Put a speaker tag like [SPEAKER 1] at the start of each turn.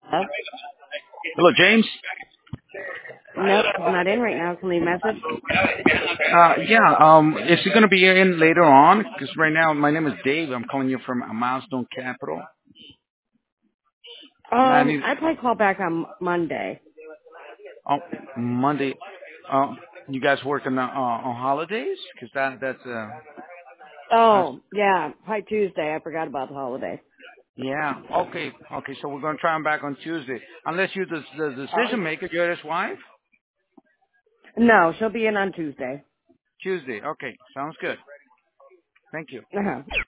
[SPEAKER 1] Huh?
[SPEAKER 2] Hello, James.
[SPEAKER 1] No, he's not in right now. Can leave a message?
[SPEAKER 2] Yeah. Is he going to be in later on? Because right now, my name is Dave. I'm calling you from Milestone Capital. And I need
[SPEAKER 1] I'd probably call back on Monday.
[SPEAKER 2] oh, Monday. You guys working on holidays? Because that's
[SPEAKER 1] Oh, yeah, probably Tuesday. I forgot about the holiday.
[SPEAKER 2] yeah. Okay. So we're going to try him back on Tuesday, unless you're the
[SPEAKER 1] All right.
[SPEAKER 2] decision maker. You're his wife.
[SPEAKER 1] No, she'll be in on Tuesday.
[SPEAKER 2] Tuesday. Okay. Sounds good. Thank you.
[SPEAKER 1] Uh-huh.